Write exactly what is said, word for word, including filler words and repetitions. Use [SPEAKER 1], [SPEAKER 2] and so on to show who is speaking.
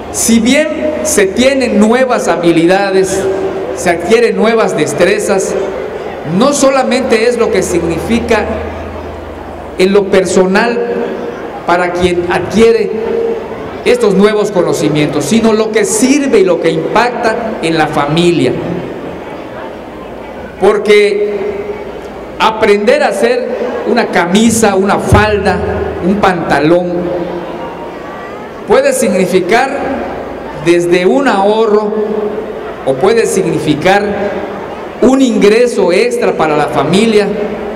[SPEAKER 1] Si bien se tienen nuevas habilidades, se adquieren nuevas destrezas, no solamente es lo que significa en lo personal para quien adquiere estos nuevos conocimientos, sino lo que sirve y lo que impacta en la familia. Porque aprender a hacer una camisa, una falda, un pantalón, puede significar desde un ahorro o puede significar un ingreso extra para la familia,